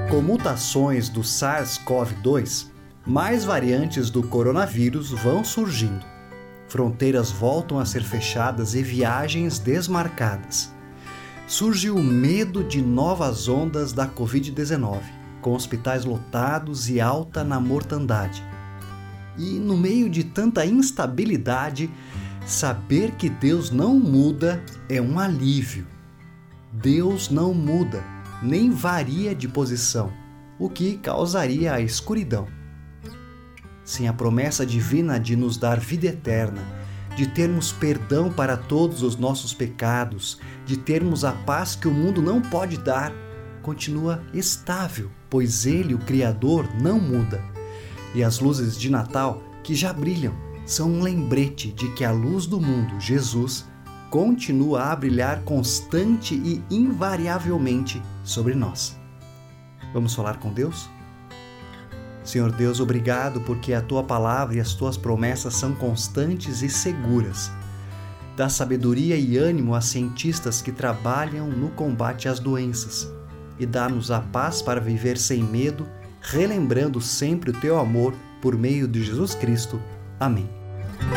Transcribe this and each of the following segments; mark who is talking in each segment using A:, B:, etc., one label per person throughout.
A: Com mutações do SARS-CoV-2, mais variantes do coronavírus vão surgindo. Fronteiras voltam a ser fechadas e viagens desmarcadas. Surge o medo de novas ondas da Covid-19, com hospitais lotados e alta na mortandade. E no meio de tanta instabilidade, saber que Deus não muda é um alívio. Deus não muda, nem varia de posição, o que causaria a escuridão. Sem a promessa divina de nos dar vida eterna, de termos perdão para todos os nossos pecados, de termos a paz que o mundo não pode dar, continua estável, pois Ele, o Criador, não muda. E as luzes de Natal, que já brilham, são um lembrete de que a luz do mundo, Jesus, continua a brilhar constante e invariavelmente sobre nós. Vamos falar com Deus? Senhor Deus, obrigado porque a Tua palavra e as Tuas promessas são constantes e seguras. Dá sabedoria e ânimo a cientistas que trabalham no combate às doenças e dá-nos a paz para viver sem medo, relembrando sempre o Teu amor por meio de Jesus Cristo. Amém.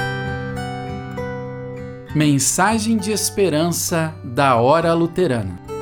B: Mensagem de esperança da Hora Luterana.